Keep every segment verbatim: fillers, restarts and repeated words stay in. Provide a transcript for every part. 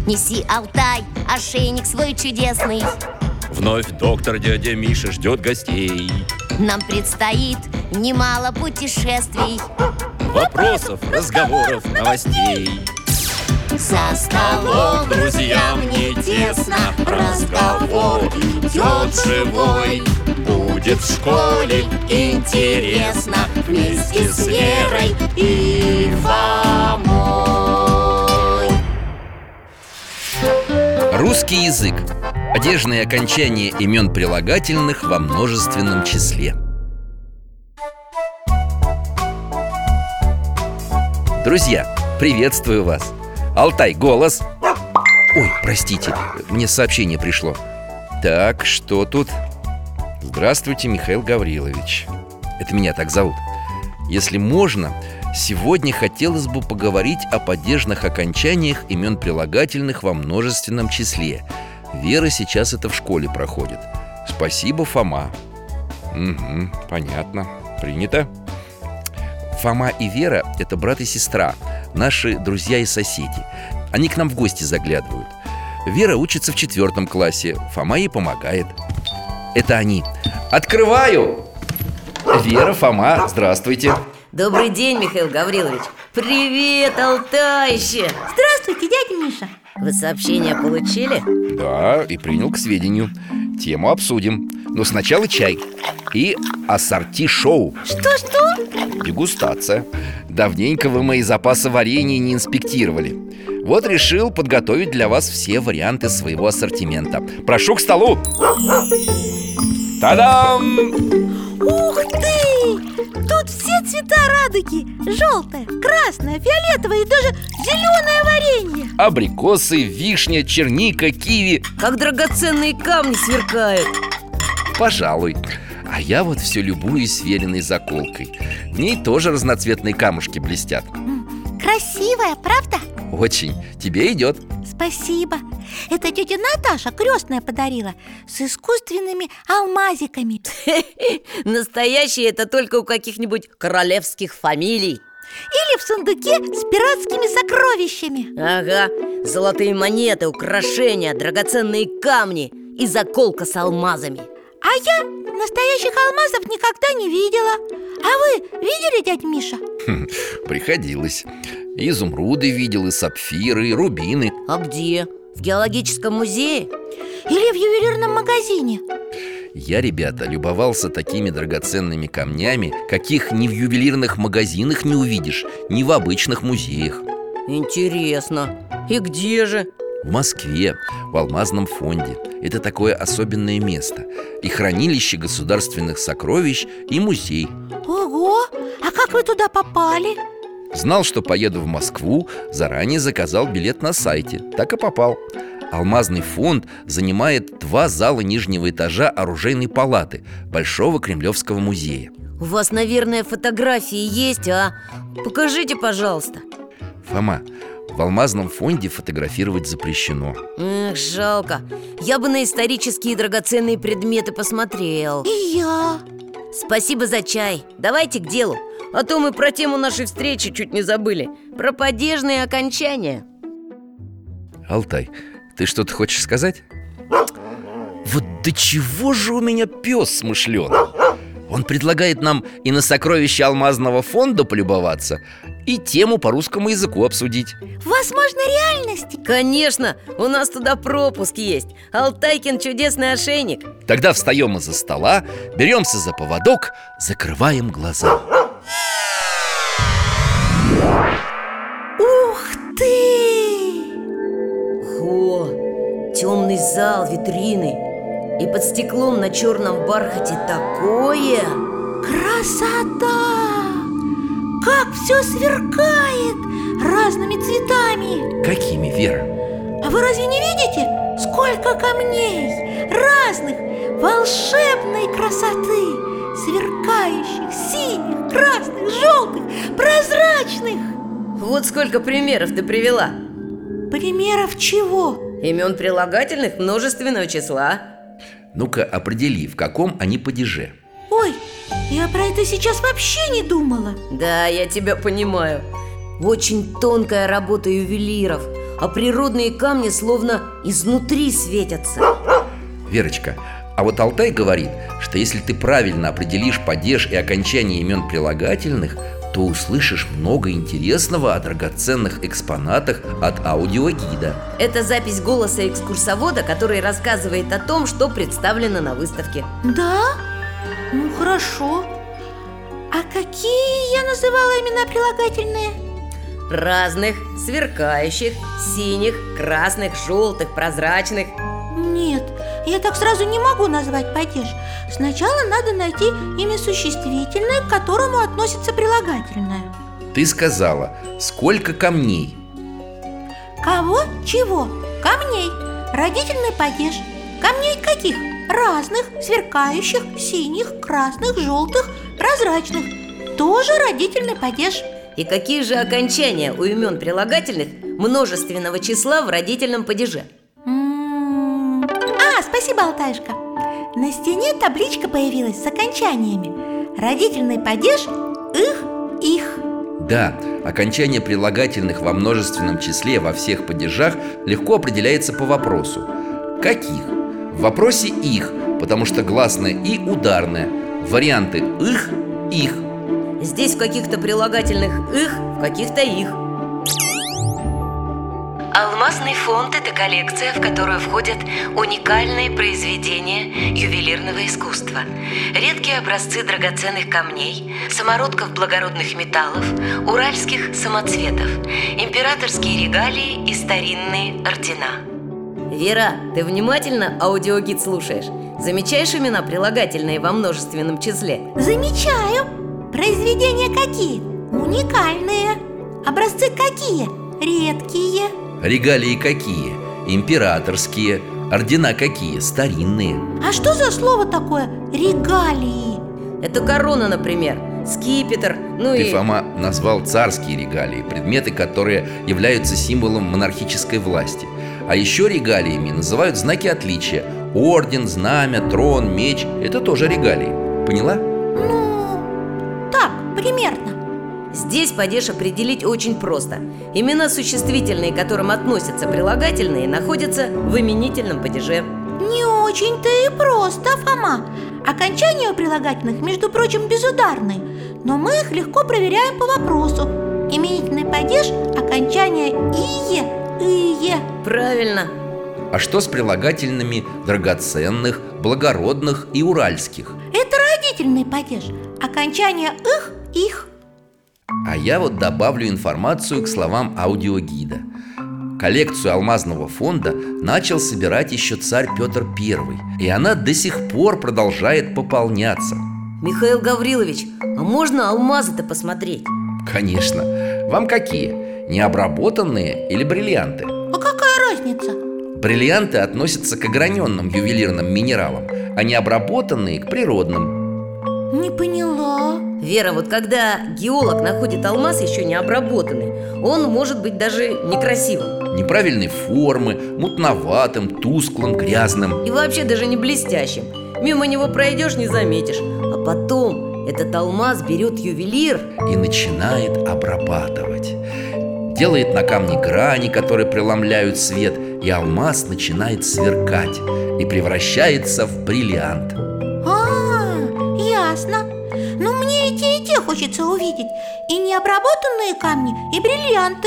Неси, Алтай, ошейник свой чудесный. Вновь доктор дядя Миша ждет гостей. Нам предстоит немало путешествий, Вопросов, разговоров, новостей. За столом друзьям не тесно, разговор идет живой. Будет в школе Интересно вместе с Верой и Фомой. Русский язык. Падежные окончания имен прилагательных во множественном числе. Друзья, приветствую вас. Алтай, голос. Ой, простите, мне сообщение пришло. Так, что тут? Здравствуйте, Михаил Гаврилович. Это меня так зовут. Если можно, сегодня хотелось бы поговорить о падежных окончаниях имен прилагательных во множественном числе. Вера сейчас это в школе проходит. Спасибо, Фома. Угу, понятно, принято. Фома и Вера – это брат и сестра, наши друзья и соседи. Они к нам в гости заглядывают. Вера учится в четвертом классе, Фома ей помогает. Это они. Открываю! Вера, Фома, здравствуйте. Добрый день, Михаил Гаврилович. Привет, Алтайще. Здравствуйте, дядя Миша. Вы сообщение получили? Да, и принял к сведению. Тему обсудим. Но сначала чай. И ассорти-шоу. Что-что? Дегустация. Давненько вы мои запасы варенья не инспектировали. Вот решил подготовить для вас все варианты своего ассортимента. Прошу к столу. Та-дам! Ух ты! Тут все цвета радуги. Желтое, красное, фиолетовое и даже зеленое варенье. Абрикосы, вишня, черника, киви. Как драгоценные камни сверкают. Пожалуй. А я вот все любуюсь Вериной заколкой. В ней тоже разноцветные камушки блестят. Красивая, правда? Очень. Тебе идет. Спасибо. Это тетя Наташа крестная подарила, с искусственными алмазиками. Настоящие это только у каких-нибудь королевских фамилий. Или в сундуке с пиратскими сокровищами. Ага, золотые монеты, украшения, драгоценные камни и заколка с алмазами. А я настоящих алмазов никогда не видела. А вы видели, дядя Миша? Хм, приходилось. И изумруды видел, и сапфиры, и рубины. А где? В геологическом музее? Или в ювелирном магазине? Я, ребята, любовался такими драгоценными камнями, каких ни в ювелирных магазинах не увидишь, ни в обычных музеях. Интересно. И где же? В Москве, в Алмазном фонде. Это такое особенное место. И хранилище государственных сокровищ, и музей. Ого! А как вы туда попали? Знал, что поеду в Москву, заранее заказал билет на сайте. Так и попал. Алмазный фонд занимает два зала нижнего этажа оружейной палаты Большого Кремлевского музея. У вас, наверное, фотографии есть, а? Покажите, пожалуйста. Фома, в Алмазном фонде фотографировать запрещено. Эх, жалко. Я бы на исторические драгоценные предметы посмотрел. И я. Спасибо за чай. Давайте к делу. А то мы про тему нашей встречи чуть не забыли. Про падежные окончания. Алтай, ты что-то хочешь сказать? Вот до чего же у меня пес смышленый. Он предлагает нам и на сокровища Алмазного фонда полюбоваться, и тему по русскому языку обсудить. Возможно, реальности. Конечно, у нас туда пропуск есть. Алтайкин чудесный ошейник. Тогда встаем из-за стола, беремся за поводок, закрываем глаза. Ух ты! О, темный зал, витрины. И под стеклом на черном бархате такое. Красота! Как все сверкает разными цветами. Какими, Вера? А вы разве не видите, сколько камней разных, волшебной красоты, сверкающих, синих, красных, желтых, прозрачных? Вот сколько примеров ты привела. Примеров чего? Имен прилагательных множественного числа. Ну-ка, определи, в каком они падеже. Ой, я про это сейчас вообще не думала. Да, я тебя понимаю. Очень тонкая работа ювелиров. а природные камни словно изнутри светятся. Верочка, а вот Алтай говорит, что если ты правильно определишь падеж и окончание имен прилагательных, то услышишь много интересного о драгоценных экспонатах от аудиогида. Это запись голоса экскурсовода, который рассказывает о том, что представлено на выставке. Да? Ну хорошо. А какие я называла имена прилагательные? Разных, сверкающих, синих, красных, желтых, прозрачных. Нет, я так сразу не могу назвать падеж. Сначала надо найти имя существительное, к которому относится прилагательное. Ты сказала, сколько камней? Кого? Чего? Камней. Родительный падеж. Камней каких? Разных, сверкающих, синих, красных, желтых, прозрачных. Тоже родительный падеж. И какие же окончания у имен прилагательных множественного числа в родительном падеже? М-м-м. А, спасибо, Алтаюшка. На стене табличка появилась с окончаниями. Родительный падеж их, их. Да, окончание прилагательных во множественном числе во всех падежах легко определяется по вопросу. Каких? В вопросе их, потому что гласное «и» ударное. Варианты «их», «их». Здесь в каких-то прилагательных «их», в каких-то «их». Алмазный фонд – это коллекция, в которую входят уникальные произведения ювелирного искусства, редкие образцы драгоценных камней, самородков благородных металлов, уральских самоцветов, императорские регалии и старинные ордена. Вера, ты внимательно аудиогид слушаешь? Замечаешь имена прилагательные во множественном числе? Замечаю. Произведения какие? Уникальные. Образцы какие? Редкие. Регалии какие? Императорские. Ордена какие? Старинные. А что за слово такое регалии? Это корона, например, скипетр, ну Ты, и... Фома, назвал царские регалии, предметы, которые являются символом монархической власти. А еще регалиями называют знаки отличия. Орден, знамя, трон, меч – это тоже регалии. Поняла? Ну, так, примерно. Здесь падеж определить очень просто. Имена существительные, к которым относятся прилагательные, находятся в именительном падеже. Не очень-то и просто, Фома. Окончания у прилагательных, между прочим, безударные, но мы их легко проверяем по вопросу. Именительный падеж – окончание «ие», «ие». Правильно. А что с прилагательными драгоценных, благородных и уральских? Это родительный падеж. Окончание «их», «их». А я вот добавлю информацию к словам аудиогида. Коллекцию алмазного фонда начал собирать еще царь Петр Первый, и она до сих пор продолжает пополняться. Михаил Гаврилович, а можно алмазы-то посмотреть? Конечно. Вам какие? Необработанные или бриллианты? А какая разница? Бриллианты относятся к ограненным ювелирным минералам, а необработанные к природным. Не поняла. Вера, вот когда геолог находит алмаз еще не обработанный, он может быть даже некрасивым. Неправильной формы, мутноватым, тусклым, грязным. И вообще даже не блестящим. Мимо него пройдешь, не заметишь. А потом этот алмаз берет ювелир И начинает обрабатывать. Делает на камне грани, которые преломляют свет, и алмаз начинает сверкать и превращается в бриллиант. А, ясно. Ну, мне и те, и те хочется увидеть. И необработанные камни, и бриллианты.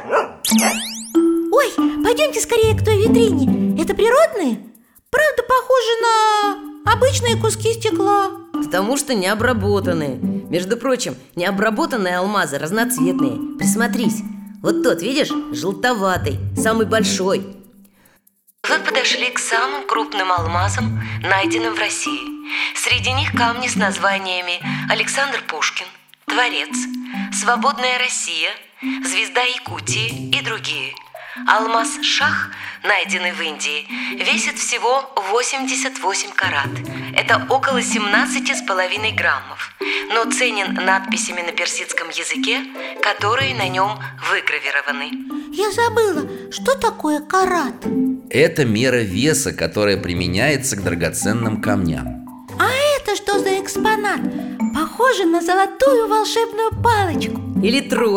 Ой, пойдемте скорее к той витрине. Это природные? Правда, похожи на обычные куски стекла. потому что не обработанные. Между прочим, необработанные алмазы разноцветные. Присмотрись. Вот тот, видишь, желтоватый, самый большой. Вы подошли к самым крупным алмазам, найденным в России. Среди них камни с названиями «Александр Пушкин», «Творец», «Свободная Россия», «Звезда Якутии» и другие. Алмаз «Шах», найденный в Индии, весит всего восемьдесят восемь карат. Это около семнадцать с половиной граммов, но ценен надписями на персидском языке, которые на нем выгравированы. Я забыла, что такое карат? Это мера веса, которая применяется к драгоценным камням. А это что за экспонат? Похоже на золотую волшебную палочку. Или трость.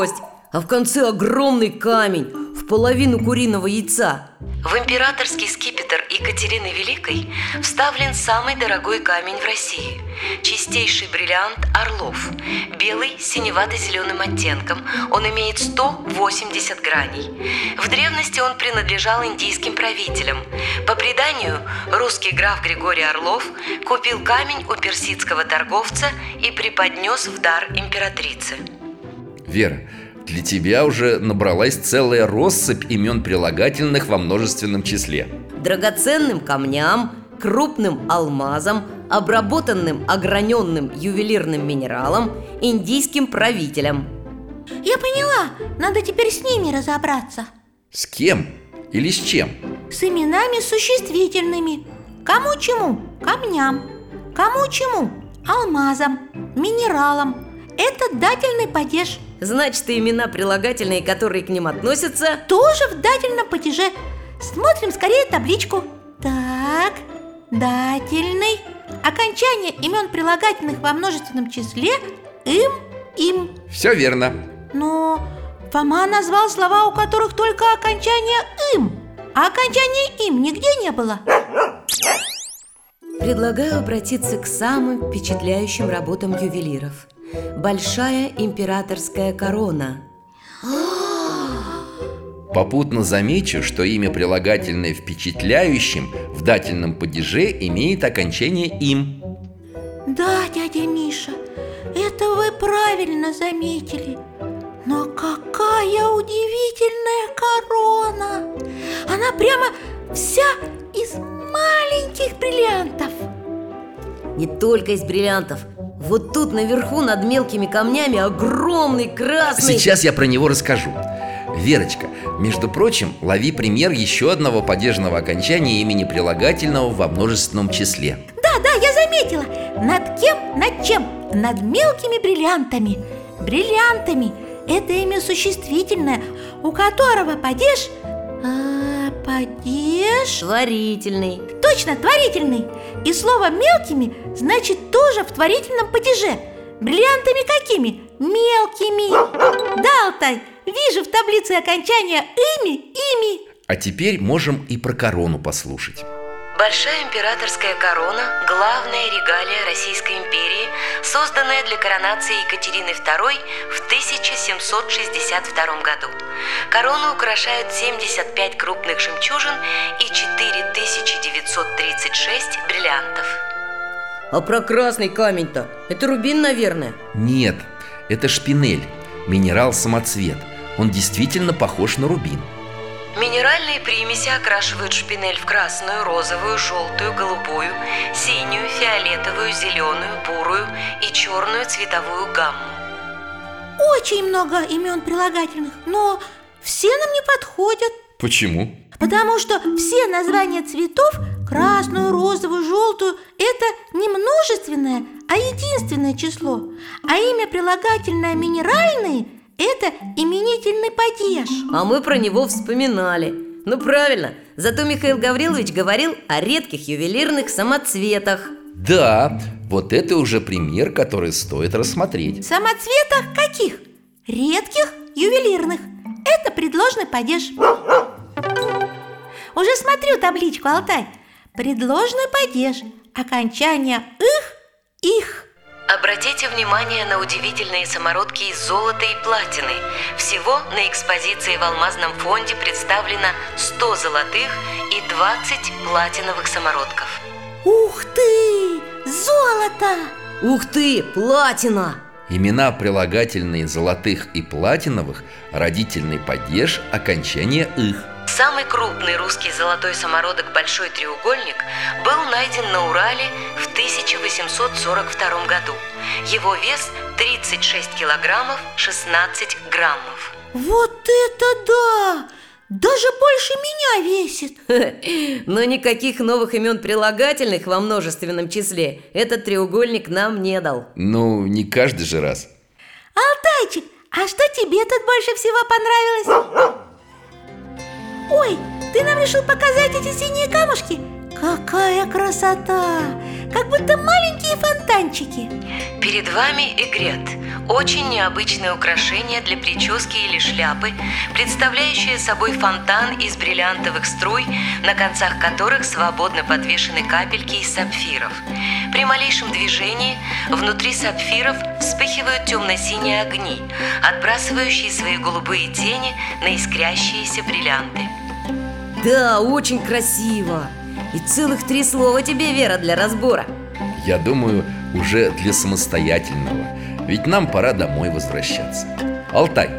а в конце огромный камень в половину куриного яйца. В императорский скипетр Екатерины Великой вставлен самый дорогой камень в России – чистейший бриллиант «Орлов», белый с синевато-зеленым оттенком. Он имеет сто восемьдесят граней. В древности он принадлежал индийским правителям. По преданию, русский граф Григорий Орлов купил камень у персидского торговца и преподнес в дар императрице. Вера, для тебя уже набралась целая россыпь имен прилагательных во множественном числе. Драгоценным камням, крупным алмазам, обработанным ограненным ювелирным минералом, индийским правителям. Я поняла, надо теперь с ними разобраться. С кем или с чем? С именами существительными. Кому чему? Камням. Кому чему? Алмазам, минералам. Это дательный падеж. Значит, и имена прилагательные, которые к ним относятся, тоже в дательном падеже. Смотрим скорее табличку. Так, дательный. Окончание имен прилагательных во множественном числе им, им. Все верно. Но Фома назвал слова, у которых только окончание им, а окончания им нигде не было. Предлагаю обратиться к самым впечатляющим работам ювелиров. Большая императорская корона. Попутно замечу, что имя прилагательное впечатляющим в дательном падеже имеет окончание им. Да, дядя Миша, это вы правильно заметили. Но какая удивительная корона! Она прямо вся из маленьких бриллиантов. Не только из бриллиантов. Вот тут наверху над мелкими камнями огромный красный... Сейчас я про него расскажу. Верочка, между прочим, лови пример еще одного падежного окончания имени прилагательного во множественном числе. Да, да, я заметила. Над кем, над чем? Над мелкими бриллиантами. Бриллиантами. Это имя существительное, у которого падеж... А, падеж... Творительный. Точно, творительный. И слово «мелкими» значит тоже в творительном падеже. Бриллиантами какими? Мелкими. Да, Алтай, вижу в таблице окончания «ими», «ими». А теперь можем и про корону послушать. Большая императорская корона – главная регалия Российской империи, созданная для коронации Екатерины второй в тысяча семьсот шестьдесят втором году. Корону украшают семьдесят пять крупных жемчужин и четыре тысячи девятьсот тридцать шесть бриллиантов. А про красный камень-то? Это рубин, наверное? Нет, это шпинель, минерал-самоцвет. Он действительно похож на рубин. Минеральные примеси окрашивают шпинель в красную, розовую, желтую, голубую, синюю, фиолетовую, зеленую, бурую и черную цветовую гамму. Очень много имен прилагательных, но все нам не подходят. Почему? Потому что все названия цветов, красную, розовую, желтую, это не множественное, а единственное число. А имя прилагательное минеральные – это именительный падеж. А мы про него вспоминали. Ну правильно, зато Михаил Гаврилович говорил о редких ювелирных самоцветах. Да, вот это уже пример, который стоит рассмотреть. Самоцветах каких? Редких, ювелирных. Это предложный падеж. Уже смотрю табличку, Алтай. Предложный падеж. Окончание «их», «их». Обратите внимание на удивительные самородки из золота и платины. Всего на экспозиции в Алмазном фонде представлено сто золотых и двадцать платиновых самородков. Ух ты! Золото! Ух ты, платина! Имена прилагательные золотых и платиновых, родительный падеж, окончание «их». Самый крупный русский золотой самородок «Большой треугольник» был найден на Урале в тысяча восемьсот сорок втором году. Его вес тридцать шесть килограммов шестнадцать граммов. Вот это да! Даже больше меня весит. Но никаких новых имен прилагательных во множественном числе этот треугольник нам не дал. Ну, не каждый же раз. Алтайчик, а что тебе тут больше всего понравилось? Ой, ты нам решил показать эти синие камушки? Какая красота! Как будто маленькие фонтанчики. Перед вами эгрет. Очень необычное украшение для прически или шляпы, представляющее собой фонтан из бриллиантовых струй, на концах которых свободно подвешены капельки из сапфиров. При малейшем движении внутри сапфиров вспыхивают темно-синие огни, отбрасывающие свои голубые тени на искрящиеся бриллианты. Да, очень красиво. И целых три слова тебе, Вера, для разбора. Я думаю, уже для самостоятельного. Ведь нам пора домой возвращаться. Алтай.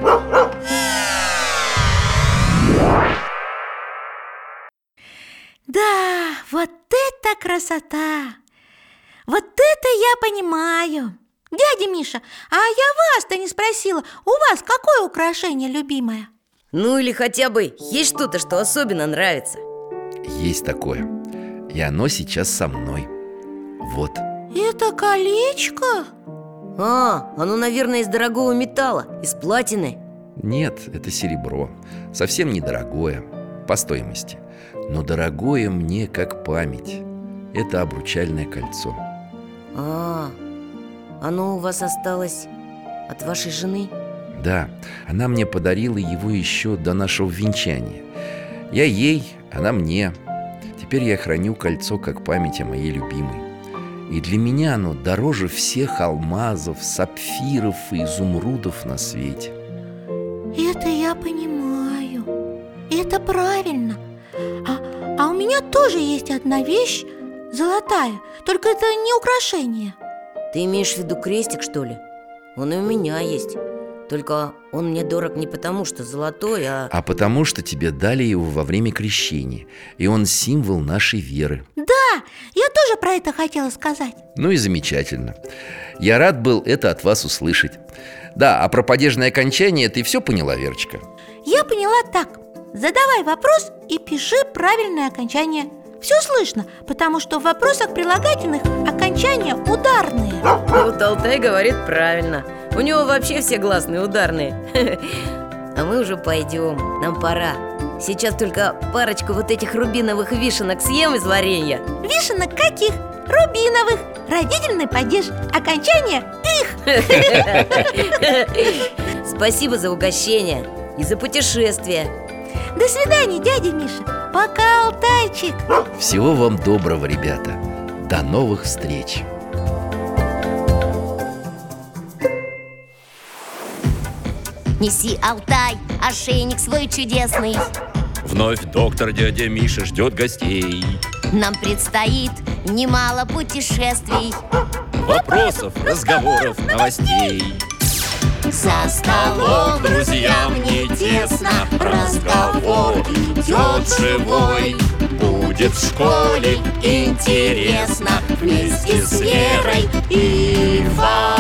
Да, вот это красота! Вот это я понимаю. Дядя Миша, а я вас-то не спросила, у вас какое украшение любимое? Ну или хотя бы есть что-то, что особенно нравится? Есть такое. И оно сейчас со мной. Вот. Это колечко? А, оно, наверное, из дорогого металла, из платины. Нет, это серебро. Совсем недорогое по стоимости. Но дорогое мне как память. Это обручальное кольцо. А, оно у вас осталось от вашей жены? Да, она мне подарила его еще до нашего венчания. Я ей, она мне. Теперь я храню кольцо как память о моей любимой. И для меня оно дороже всех алмазов, сапфиров и изумрудов на свете. Это я понимаю. Это правильно. А, а у меня тоже есть одна вещь золотая, только это не украшение. Ты имеешь в виду крестик, что ли? Он и у меня есть. Только он мне дорог не потому, что золотой, а... А потому, что тебе дали его во время крещения. И он символ нашей веры. Да, я тоже про это хотела сказать. Ну и замечательно. Я рад был это от вас услышать. Да, а про падежное окончание ты все поняла, Верочка? Я поняла так. Задавай вопрос и пиши правильное окончание. Все слышно, потому что в вопросах прилагательных окончания ударные. Вот Алтай говорит правильно. У него вообще все гласные ударные. А мы уже пойдем, нам пора. Сейчас только парочку вот этих рубиновых вишенок съем из варенья. Вишенок каких? Рубиновых. Родительный падеж. Окончание их. Спасибо за угощение и за путешествие. До свидания, дядя Миша. Пока, Алтайчик. Всего вам доброго, ребята. До новых встреч. Неси, Алтай, ошейник свой чудесный. Вновь доктор дядя Миша ждет гостей. Нам предстоит немало путешествий, Вопросов, разговоров, новостей. за столом друзьям не тесно, разговор идет живой. Будет в школе Интересно вместе с Верой и Варей.